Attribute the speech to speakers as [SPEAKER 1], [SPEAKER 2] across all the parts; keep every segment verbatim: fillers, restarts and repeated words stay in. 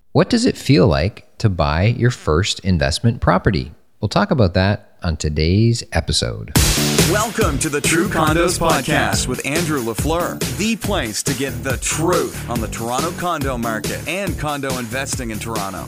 [SPEAKER 1] what does it feel like to buy your first investment property? We'll talk about that on today's episode.
[SPEAKER 2] Welcome to the True Condos Podcast with Andrew LaFleur, the place to get the truth on the Toronto condo market and condo investing in Toronto.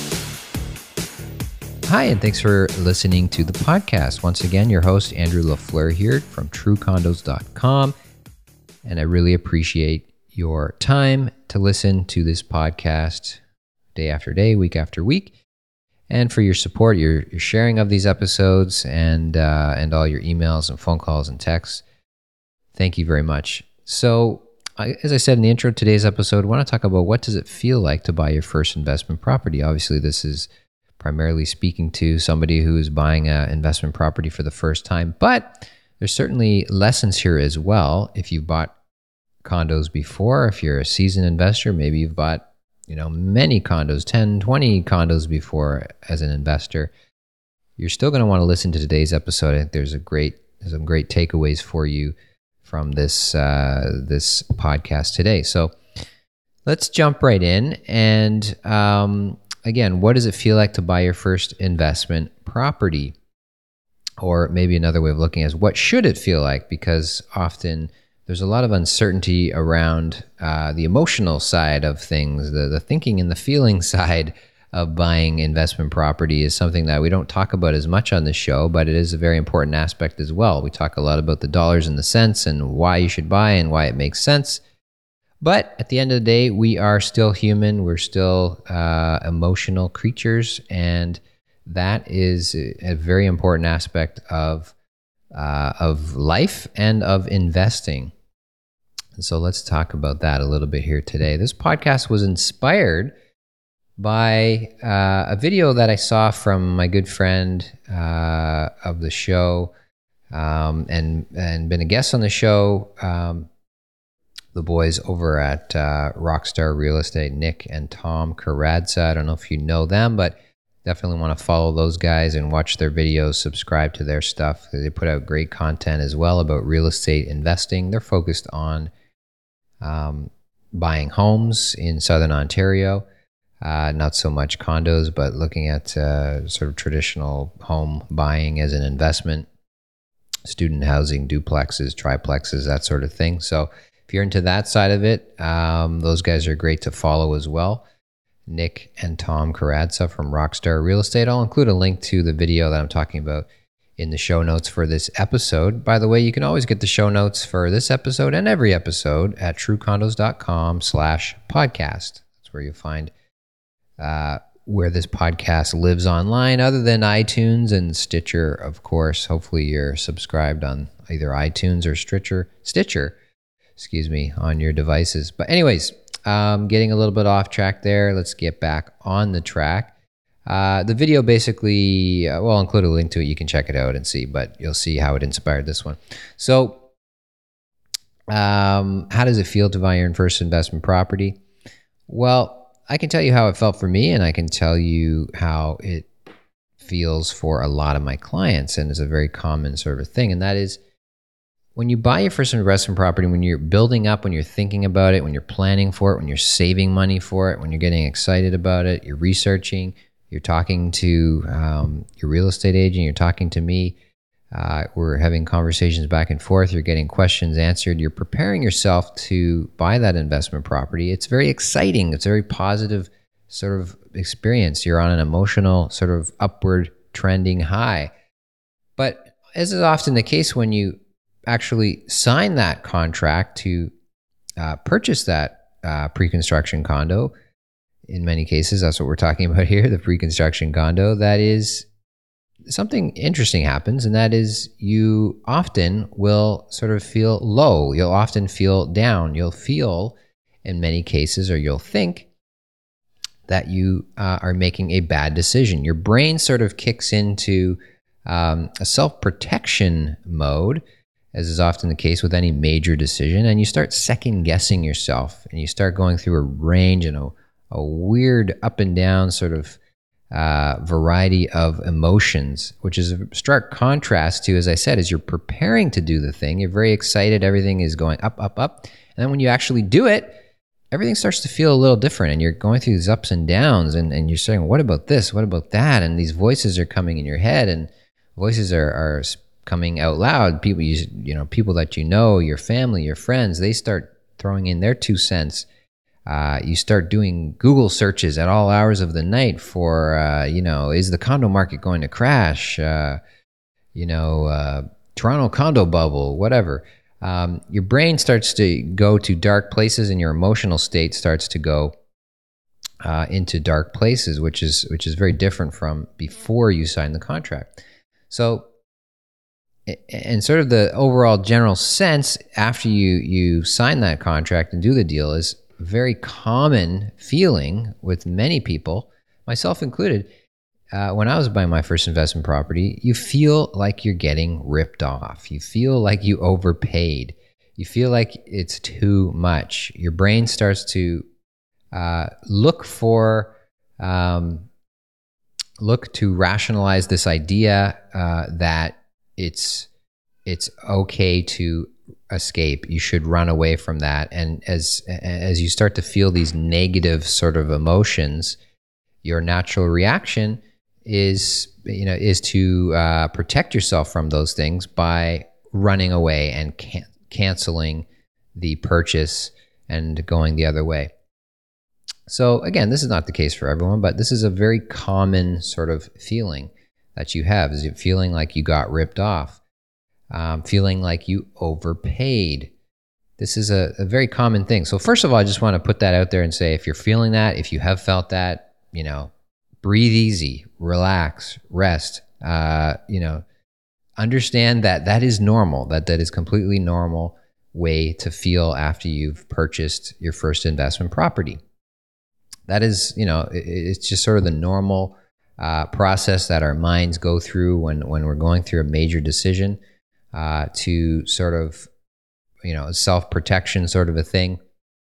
[SPEAKER 1] Hi, and thanks for listening to the podcast. Once again, your host, Andrew LaFleur here from true condos dot com. And I really appreciate your time to listen to this podcast day after day, week after week, and for your support, your, your sharing of these episodes, and uh, and all your emails and phone calls and texts. Thank you very much. So, I, as I said in the intro to today's episode, I want to talk about what does it feel like to buy your first investment property. Obviously, this is primarily speaking to somebody who is buying an investment property for the first time, but there's certainly lessons here as well. If you've bought condos before, if you're a seasoned investor, maybe you've bought, you know, many condos, ten, twenty condos before as an investor, you're still going to want to listen to today's episode. I think there's a great, there's some great takeaways for you from this, uh, this podcast today. So let's jump right in. And, um, again, what does it feel like to buy your first investment property? Or maybe another way of looking at it is, what should it feel like? Because often there's a lot of uncertainty around uh, the emotional side of things. The, the thinking and the feeling side of buying investment property is something that we don't talk about as much on this show, but it is a very important aspect as well. We talk a lot about the dollars and the cents and why you should buy and why it makes sense. But at the end of the day, we are still human. We're still uh, emotional creatures, and that is a very important aspect of uh, of life and of investing. And so let's talk about that a little bit here today. This podcast was inspired by uh, a video that I saw from my good friend uh, of the show, um, and and been a guest on the show. Um, the boys over at uh, Rockstar Real Estate, Nick and Tom Karadza. I don't know if you know them, but definitely want to follow those guys and watch their videos, subscribe to their stuff. They put out great content as well about real estate investing. They're focused on um, buying homes in Southern Ontario, uh, not so much condos, but looking at uh, sort of traditional home buying as an investment, student housing, duplexes, triplexes, that sort of thing. So if you're into that side of it, um, those guys are great to follow as well. Nick and Tom Karadza from Rockstar Real Estate. I'll include a link to the video that I'm talking about in the show notes for this episode. By the way, you can always get the show notes for this episode and every episode at true condos dot com slash podcast. That's where you'll find uh, where this podcast lives online, other than iTunes and Stitcher, of course. Hopefully you're subscribed on either iTunes or Stitcher. Stitcher. excuse me, on your devices. But anyways, um, getting a little bit off track there. Let's get back on the track. Uh, the video basically, uh, well, I'll include a link to it. You can check it out and see, but you'll see how it inspired this one. So um, how does it feel to buy your first investment property? Well, I can tell you how it felt for me, and I can tell you how it feels for a lot of my clients, and it's a very common sort of thing, and that is, when you buy your first investment property, when you're building up, when you're thinking about it, when you're planning for it, when you're saving money for it, when you're getting excited about it, you're researching, you're talking to um, your real estate agent, you're talking to me, uh, we're having conversations back and forth, you're getting questions answered, you're preparing yourself to buy that investment property. It's very exciting. It's a very positive sort of experience. You're on an emotional sort of upward trending high. But as is often the case when you actually sign that contract to uh, purchase that uh, pre-construction condo, in many cases, that's what we're talking about here, the pre-construction condo, that is, something interesting happens, and that is you often will sort of feel low. You'll often feel down. You'll feel, in many cases, or you'll think that you uh, are making a bad decision. Your brain sort of kicks into um, a self-protection mode, as is often the case with any major decision, and you start second guessing yourself, and you start going through a range and a, a weird up and down sort of uh, variety of emotions, which is a stark contrast to, as I said, as you're preparing to do the thing, you're very excited, everything is going up, up, up, and then when you actually do it, everything starts to feel a little different, and you're going through these ups and downs, and, and you're saying, what about this? What about that? And these voices are coming in your head, and voices are, are coming out loud. People, you, you know, people that you know, your family, your friends, they start throwing in their two cents. Uh, you start doing Google searches at all hours of the night for, uh, you know, is the condo market going to crash? Uh, you know, uh, Toronto condo bubble, whatever. Um, your brain starts to go to dark places, and your emotional state starts to go uh, into dark places, which is which is very different from before you sign the contract. So, and sort of the overall general sense after you you sign that contract and do the deal is very common feeling with many people, myself included. Uh, when I was buying my first investment property, you feel like you're getting ripped off. You feel like you overpaid. You feel like it's too much. Your brain starts to uh, look for, um, look to rationalize this idea uh, that it's it's okay to escape. You should run away from that. And as as you start to feel these negative sort of emotions, your natural reaction is, you know, is to uh, protect yourself from those things by running away and can- canceling the purchase and going the other way. So again, this is not the case for everyone, but this is a very common sort of feeling that you have, is it feeling like you got ripped off, um, feeling like you overpaid. This is a, a very common thing. So first of all, I just want to put that out there and say, if you're feeling that, if you have felt that, you know, breathe easy, relax, rest, uh, you know, understand that that is normal, that that is completely normal way to feel after you've purchased your first investment property. That is, you know, it, it's just sort of the normal uh, process that our minds go through when, when we're going through a major decision uh, to sort of, you know, self-protection sort of a thing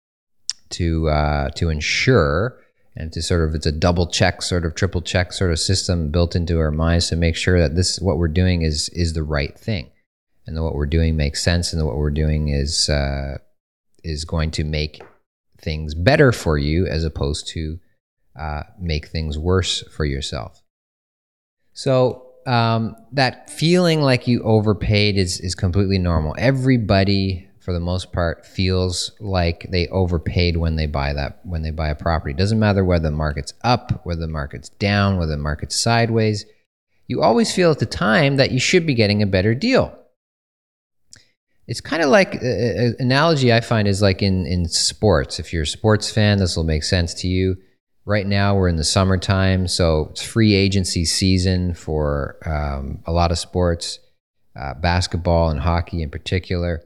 [SPEAKER 1] to uh, to ensure and to sort of, it's a double check, sort of triple check sort of system built into our minds to make sure that this, what we're doing is is the right thing, and that what we're doing makes sense, and that what we're doing is uh, is going to make things better for you as opposed to uh, make things worse for yourself. So um, that feeling like you overpaid is is completely normal. Everybody, for the most part, feels like they overpaid when they buy that when they buy a property. It doesn't matter whether the market's up, whether the market's down, whether the market's sideways. You always feel at the time that you should be getting a better deal. It's kind of like, an analogy I find is like in, in sports. If you're a sports fan, this will make sense to you. Right now, we're in the summertime, so it's free agency season for um, a lot of sports, uh, basketball and hockey in particular.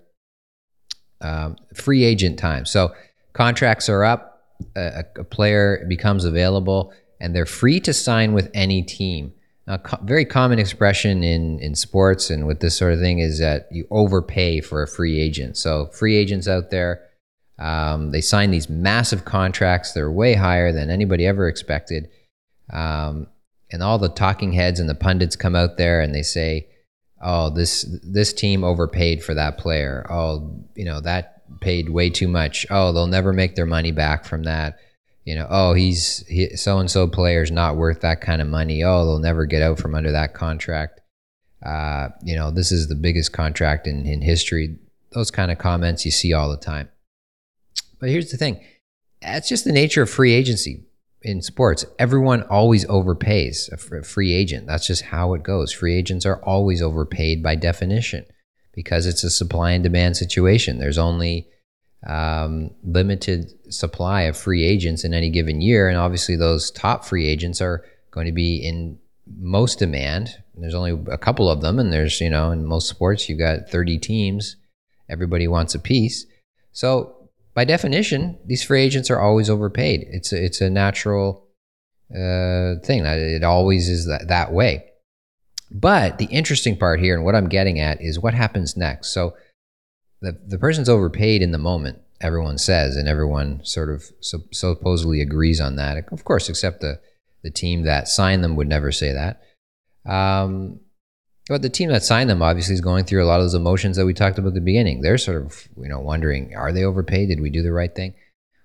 [SPEAKER 1] Um, free agent time. So contracts are up, a, a player becomes available, and they're free to sign with any team. A co- very common expression in, in sports and with this sort of thing is that you overpay for a free agent. So free agents out there, um, they sign these massive contracts. They're way higher than anybody ever expected. Um, and all the talking heads and the pundits come out there and they say, oh, this this team overpaid for that player. Oh, you know, that paid way too much. Oh, they'll never make their money back from that. You know, oh, he's he, so-and-so player's not worth that kind of money. Oh, they'll never get out from under that contract. Uh, you know, this is the biggest contract in, in history. Those kind of comments you see all the time. But here's the thing. That's just the nature of free agency in sports. Everyone always overpays a free agent. That's just how it goes. Free agents are always overpaid by definition because it's a supply and demand situation. There's only um, limited supply of free agents in any given year. And obviously those top free agents are going to be in most demand. There's only a couple of them. And there's, you know, in most sports, you've got thirty teams. Everybody wants a piece. So by definition, these free agents are always overpaid. It's a, it's a natural uh, thing. It always is that, that way. But the interesting part here, and what I'm getting at, is what happens next. So the the person's overpaid in the moment, everyone says, and everyone sort of so, supposedly agrees on that. Of course, except the, the team that signed them would never say that. Um, but the team that signed them obviously is going through a lot of those emotions that we talked about at the beginning. They're sort of, you know, wondering, are they overpaid? Did we do the right thing?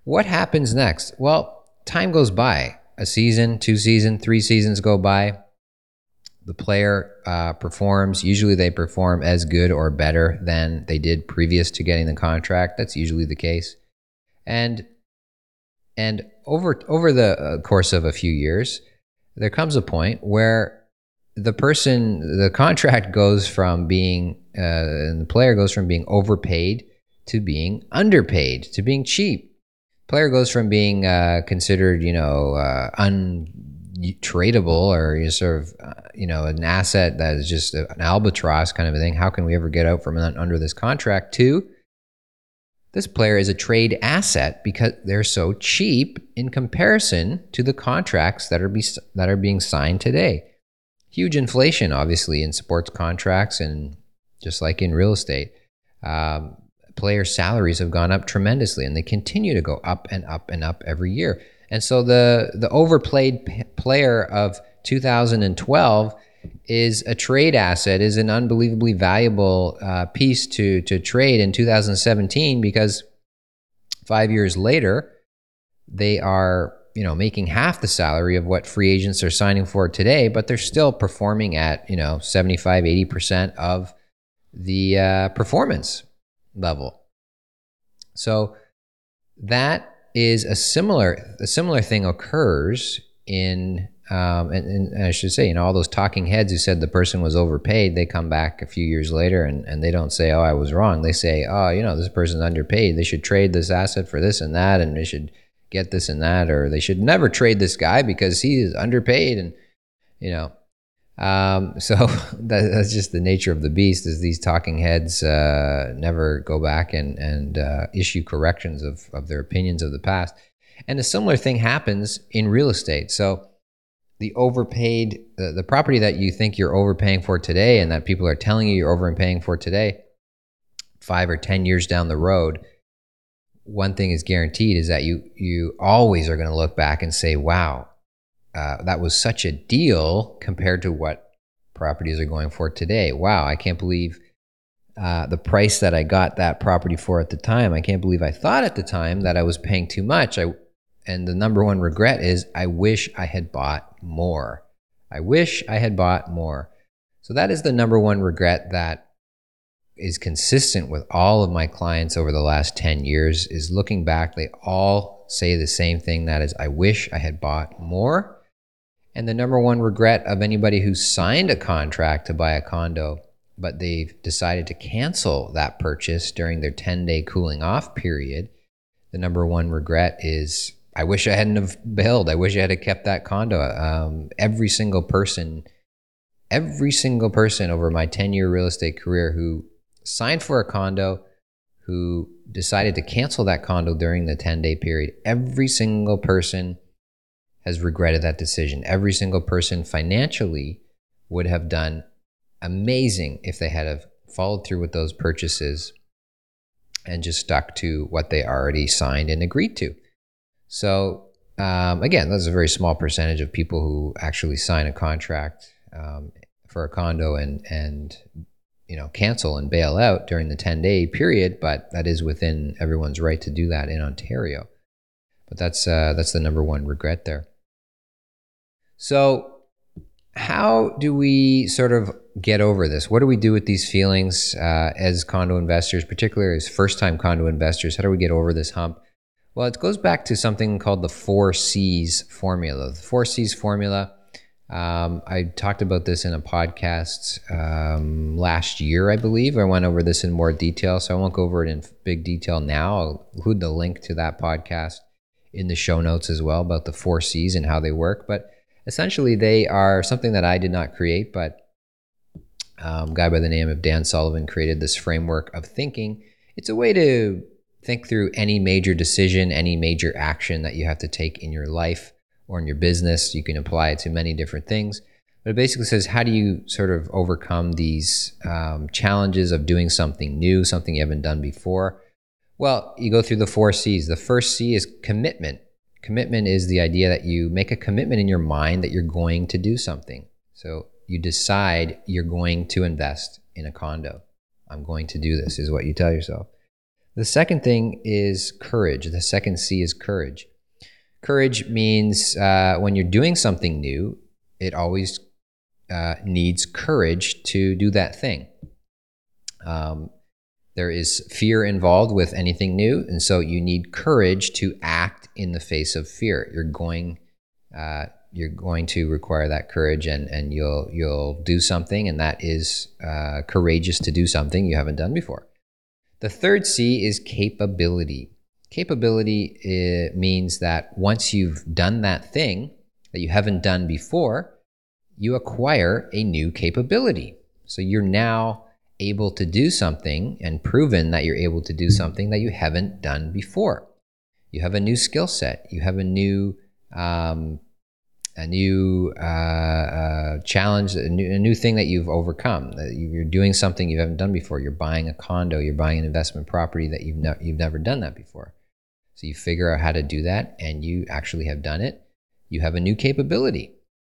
[SPEAKER 1] what happens next? Well, time goes by. A season, two seasons, three seasons go by. The player uh, performs. Usually they perform as good or better than they did previous to getting the contract. That's usually the case. And and over over the course of a few years, there comes a point where the person, the contract goes from being, uh, and the player goes from being overpaid to being underpaid, to being cheap. Player goes from being uh, considered, you know, uh, untradeable or you know, sort of, uh, you know, an asset that is just an albatross kind of a thing. How can we ever get out from under this contract? To this player is a trade asset because they're so cheap in comparison to the contracts that are be, that are being signed today. Huge inflation, obviously, in sports contracts and just like in real estate. Um, player salaries have gone up tremendously, and they continue to go up and up and up every year. And so the the overplayed p- player of two thousand twelve is a trade asset, is an unbelievably valuable uh, piece to to trade in two thousand seventeen, because five years later, they are, you know, making half the salary of what free agents are signing for today, but they're still performing at, you know, seventy-five, eighty percent of the uh, performance level. So that is a similar a similar thing occurs in um, and, and I should say, you know, all those talking heads who said the person was overpaid, they come back a few years later and, and they don't say, oh, I was wrong. They say, oh, you know, this person's underpaid. They should trade this asset for this and that, and they should get this and that, or they should never trade this guy because he is underpaid. And, you know, Um, so that, that's just the nature of the beast, is these talking heads uh, never go back and, and uh, issue corrections of, of their opinions of the past. And a similar thing happens in real estate. So the overpaid, uh, the property that you think you're overpaying for today and that people are telling you you're overpaying for today, five or ten years down the road, one thing is guaranteed, is that you you always are going to look back and say, wow, Uh, that was such a deal compared to what properties are going for today. Wow, I can't believe uh, the price that I got that property for at the time. I can't believe I thought at the time that I was paying too much. I, and the number one regret is I wish I had bought more. I wish I had bought more. So that is the number one regret that is consistent with all of my clients over the last ten years, is looking back, they all say the same thing. That is, I wish I had bought more. And the number one regret of anybody who signed a contract to buy a condo, but they've decided to cancel that purchase during their ten-day cooling off period, the number one regret is, I wish I hadn't have bailed. I wish I had kept that condo. Um, every single person, every single person over my ten-year real estate career who signed for a condo, who decided to cancel that condo during the ten-day period, every single person has regretted that decision. Every single person financially would have done amazing if they had have followed through with those purchases and just stuck to what they already signed and agreed to. So um, again, that's a very small percentage of people who actually sign a contract um, for a condo and and you know cancel and bail out during the ten-day period, but that is within everyone's right to do that in Ontario. But that's uh, that's the number one regret there. So how do we sort of get over this? What do we do with these feelings uh, as condo investors, particularly as first-time condo investors? How do we get over this hump? Well, it goes back to something called the four C's formula. The four C's formula, um, I talked about this in a podcast um, last year, I believe. I went over this in more detail, so I won't go over it in big detail now. I'll include the link to that podcast in the show notes as well, about the four C's and how they work. But essentially, they are something that I did not create, but um, a guy by the name of Dan Sullivan created this framework of thinking. It's a way to think through any major decision, any major action that you have to take in your life or in your business. You can apply it to many different things. But it basically says, how do you sort of overcome these um, challenges of doing something new, something you haven't done before? Well, you go through the four C's. The first C is commitment. Commitment is the idea that you make a commitment in your mind that you're going to do something. So you decide you're going to invest in a condo. I'm going to do this, is what you tell yourself. The second thing is courage. The second C is courage. Courage means uh, when you're doing something new, it always uh, needs courage to do that thing. Um, there is fear involved with anything new, and so you need courage to act in the face of fear. You're going, uh, you're going to require that courage, and and you'll you'll do something, and that is uh, courageous to do something you haven't done before. The third C is capability. Capability uh, means that once you've done that thing that you haven't done before, you acquire a new capability. So you're now able to do something and proven that you're able to do something that you haven't done before. You have a new skill set. You have a new um, a new uh, uh, challenge, a new, a new thing that you've overcome. You're doing something you haven't done before. You're buying a condo. You're buying an investment property that you've ne- you've never done that before. So you figure out how to do that, and you actually have done it. You have a new capability,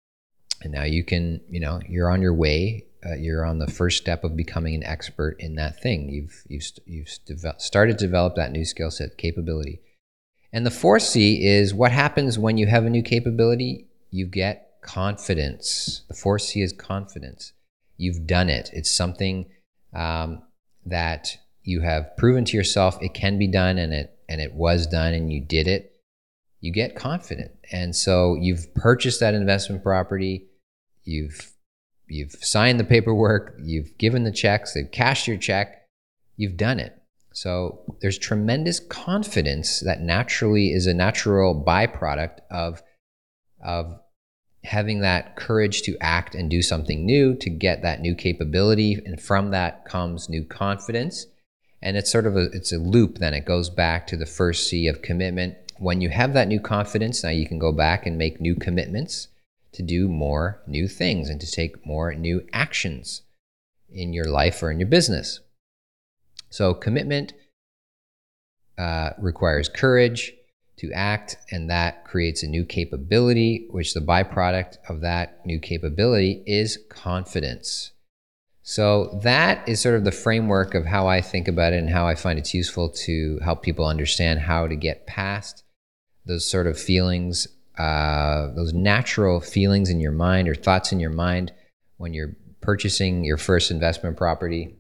[SPEAKER 1] and now you can, you know, you're on your way. Uh, you're on the first step of becoming an expert in that thing. You've you've you've devel- started to develop that new skill set, capability. And the fourth C is what happens when you have a new capability. You get confidence. The fourth C is confidence. You've done it. It's something um, that you have proven to yourself it can be done, and it and it was done, and you did it. You get confident, and so you've purchased that investment property. You've You've signed the paperwork, you've given the checks, they've cashed your check, you've done it. So there's tremendous confidence that naturally is a natural byproduct of, of having that courage to act and do something new, to get that new capability, and from that comes new confidence. And it's sort of a, it's a loop then. It goes back to the first C of commitment. When you have that new confidence, now you can go back and make new commitments to do more new things and to take more new actions in your life or in your business. So commitment uh, requires courage to act, and that creates a new capability, which the byproduct of that new capability is confidence. So that is sort of the framework of how I think about it and how I find it's useful to help people understand how to get past those sort of feelings, Uh, those natural feelings in your mind or thoughts in your mind when you're purchasing your first investment property.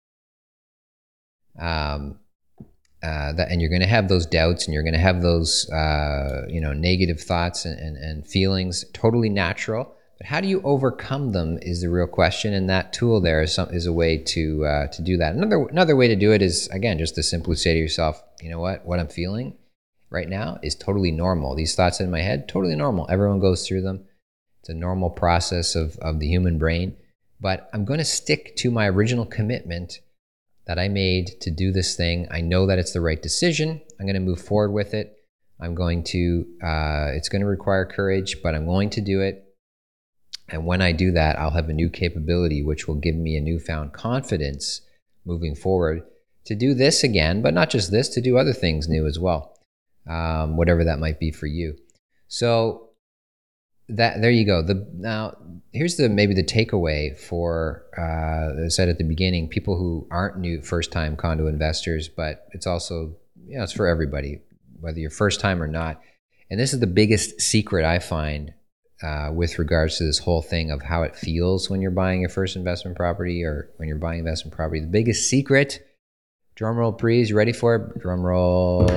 [SPEAKER 1] Um, uh, that, and you're going to have those doubts, and you're going to have those, uh, you know, negative thoughts and, and, and feelings. Totally natural. But how do you overcome them is the real question. And that tool there is some, is a way to uh, to do that. Another another way to do it is, again, just to simply say to yourself, you know what, what I'm feeling right now is totally normal. These thoughts in my head, totally normal. Everyone goes through them. It's a normal process of, of the human brain. But I'm going to stick to my original commitment that I made to do this thing. I know that it's the right decision. I'm going to move forward with it. I'm going to, uh, it's going to require courage, but I'm going to do it. And when I do that, I'll have a new capability, which will give me a newfound confidence moving forward to do this again, but not just this, to do other things new as well. Um, whatever that might be for you. So that there you go. The now here's the maybe the takeaway for uh, as I said at the beginning, people who aren't new first time condo investors, but it's also, you know, it's for everybody, whether you're first time or not. And this is the biggest secret I find uh, with regards to this whole thing of how it feels when you're buying your first investment property or when you're buying investment property. The biggest secret. Drum roll, please. You ready for it? Drum roll.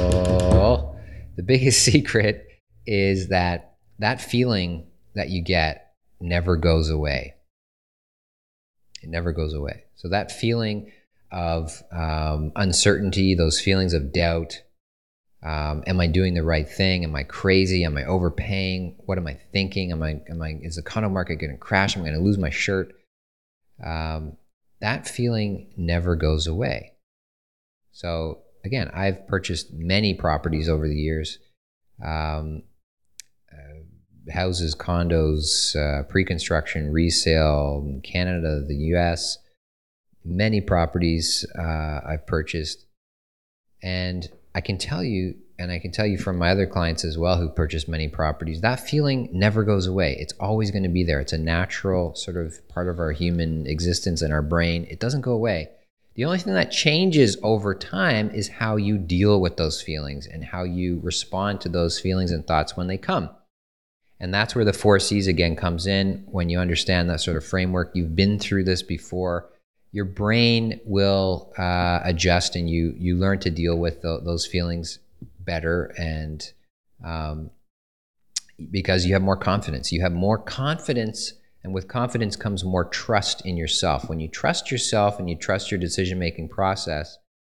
[SPEAKER 1] The biggest secret is that that feeling that you get never goes away. It never goes away. So that feeling of um, uncertainty, those feelings of doubt, um, am I doing the right thing? Am I crazy? Am I overpaying? What am I thinking? Am I? Am I? Is the condo market going to crash? Am I going to lose my shirt? Um, that feeling never goes away. So again, I've purchased many properties over the years, um, uh, houses, condos, uh, pre-construction, resale, in Canada, the U S, many properties uh, I've purchased. And I can tell you, and I can tell you from my other clients as well who purchased many properties, that feeling never goes away. It's always going to be there. It's a natural sort of part of our human existence and our brain. It doesn't go away. The only thing that changes over time is how you deal with those feelings and how you respond to those feelings and thoughts when they come. And that's where the four C's again comes in. When you understand that sort of framework, you've been through this before, your brain will uh, adjust, and you you learn to deal with the, those feelings better, and um, because you have more confidence. You have more confidence, and with confidence comes more trust in yourself. When you trust yourself and you trust your decision-making process,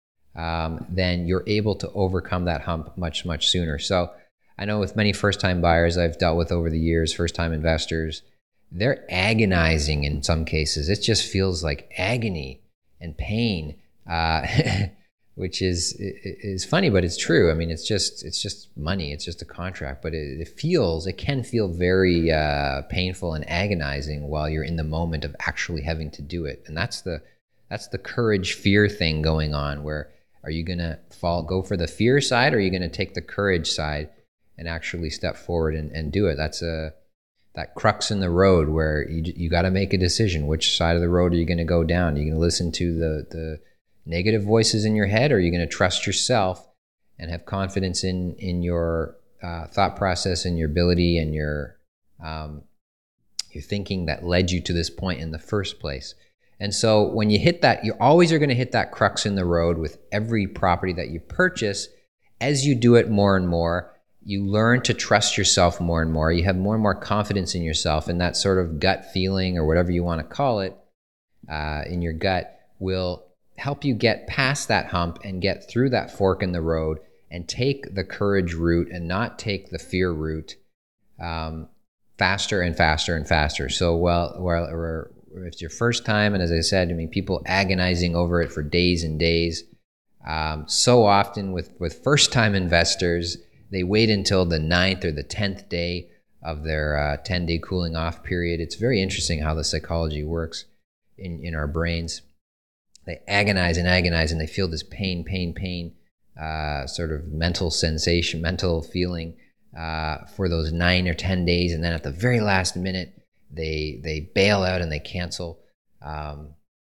[SPEAKER 1] um, then you're able to overcome that hump much, much sooner. So I know with many first-time buyers I've dealt with over the years, first-time investors, they're agonizing in some cases. It just feels like agony and pain, uh, which is is funny, but it's true. I mean, it's just it's just money. It's just a contract, but it, it feels it can feel very uh, painful and agonizing while you're in the moment of actually having to do it. And that's the that's the courage fear thing going on. Where are you gonna fall go for the fear side, or are you gonna take the courage side and actually step forward and, and do it? That's a that crux in the road where you you got to make a decision. Which side of the road are you going to go down? Are you going to listen to the the negative voices in your head, or are you going to trust yourself and have confidence in in your uh, thought process and your ability and your um, your thinking that led you to this point in the first place? And so when you hit that, you always are going to hit that crux in the road with every property that you purchase. As you do it more and more, you learn to trust yourself more and more. You have more and more confidence in yourself, and that sort of gut feeling, or whatever you want to call it, uh, in your gut will help you get past that hump and get through that fork in the road and take the courage route and not take the fear route um, faster and faster and faster. So while, while or if it's your first time, and as I said, I mean, people agonizing over it for days and days. Um, so often with, with first-time investors, they wait until the ninth or the tenth day of their uh, ten-day cooling off period. It's very interesting how the psychology works in, in our brains. They agonize and agonize, and they feel this pain, pain, pain, uh, sort of mental sensation, mental feeling uh, for those nine or ten days. And then at the very last minute, they they bail out and they cancel. Um,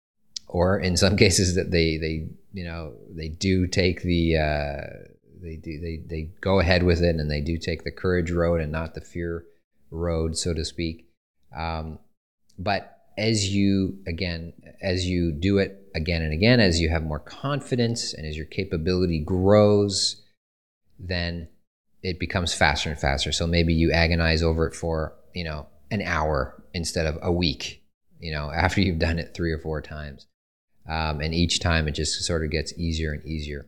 [SPEAKER 1] or in some cases, that they they you know they do take the uh, They do. They they go ahead with it, and they do take the courage road and not the fear road, so to speak. Um, but as you again, as you do it again and again, as you have more confidence and as your capability grows, then it becomes faster and faster. So maybe you agonize over it for you know an hour instead of a week. You know, after you've done it three or four times, um, and each time it just sort of gets easier and easier.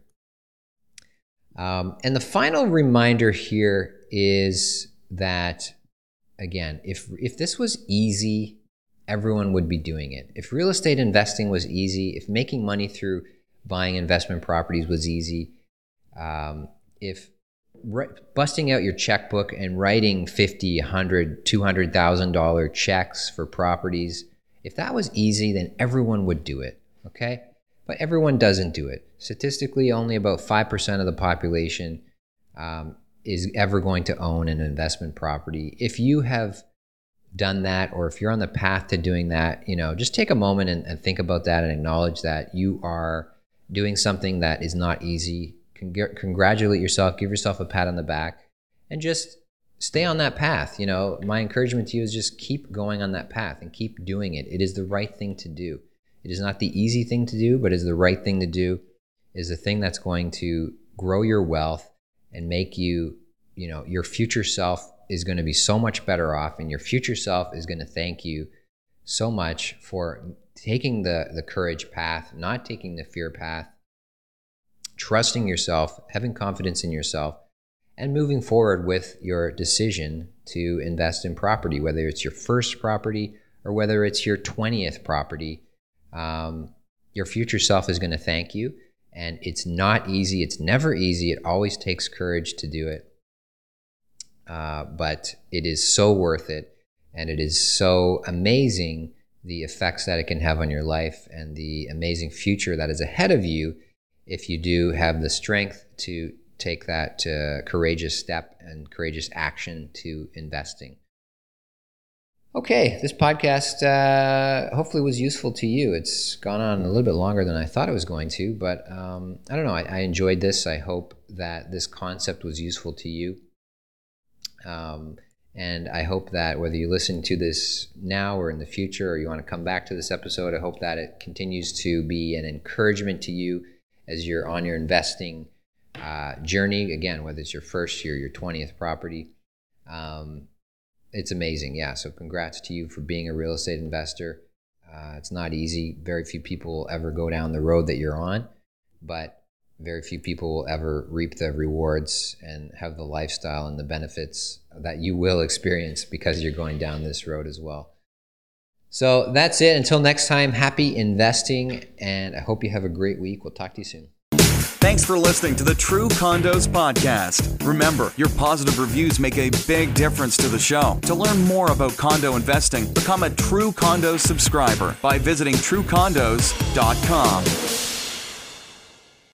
[SPEAKER 1] Um, and the final reminder here is that, again, if if this was easy, everyone would be doing it. If real estate investing was easy, if making money through buying investment properties was easy, um, if re- busting out your checkbook and writing fifty, a hundred, two hundred thousand dollar checks for properties, if that was easy, then everyone would do it. Okay. But everyone doesn't do it. Statistically, only about five percent of the population um, is ever going to own an investment property. If you have done that, or if you're on the path to doing that, you know, just take a moment and, and think about that and acknowledge that you are doing something that is not easy. Cong- congratulate yourself, give yourself a pat on the back, and just stay on that path. You know, my encouragement to you is just keep going on that path and keep doing it. It is the right thing to do. It is not the easy thing to do, but it is the right thing to do. It is the thing that's going to grow your wealth and make you, you know, your future self is going to be so much better off, and your future self is going to thank you so much for taking the, the courage path, not taking the fear path, trusting yourself, having confidence in yourself, and moving forward with your decision to invest in property, whether it's your first property or whether it's your twentieth property. Um, your future self is going to thank you, and it's not easy. It's never easy. It always takes courage to do it. Uh, but it is so worth it, and it is so amazing the effects that it can have on your life and the amazing future that is ahead of you if you do have the strength to take that uh, courageous step and courageous action to investing. Okay, this podcast uh, hopefully was useful to you. It's gone on a little bit longer than I thought it was going to, but um, I don't know. I, I enjoyed this. I hope that this concept was useful to you. Um, and I hope that whether you listen to this now or in the future, or you want to come back to this episode, I hope that it continues to be an encouragement to you as you're on your investing uh, journey. Again, whether it's your first year, your twentieth property. Um, It's amazing, yeah. So congrats to you for being a real estate investor. Uh, it's not easy. Very few people will ever go down the road that you're on, but very few people will ever reap the rewards and have the lifestyle and the benefits that you will experience because you're going down this road as well. So that's it. Until next time, happy investing, and I hope you have a great week. We'll talk to you soon.
[SPEAKER 2] Thanks for listening to the True Condos Podcast. Remember, your positive reviews make a big difference to the show. To learn more about condo investing, become a True Condos subscriber by visiting true condos dot com.